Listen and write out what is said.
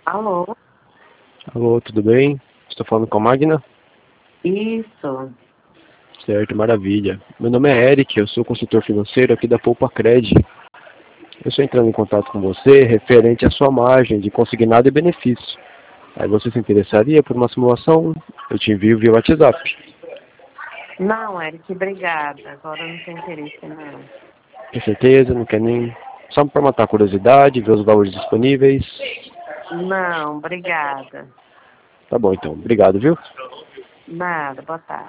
Alô? Alô, tudo bem? Estou falando com a Magna? Isso. Certo, maravilha. Meu nome é Eric, eu sou consultor financeiro aqui da Poupa-Cred. Eu estou entrando em contato com você referente à sua margem de consignado e benefício. Aí você se interessaria por uma simulação? Eu te envio via WhatsApp. Não, Eric, obrigada. Agora eu não tenho interesse, não. Tem certeza? Não quer nem... Só para matar a curiosidade, ver os valores disponíveis. Não, obrigada. Tá bom então, obrigado, viu? Nada, boa tarde.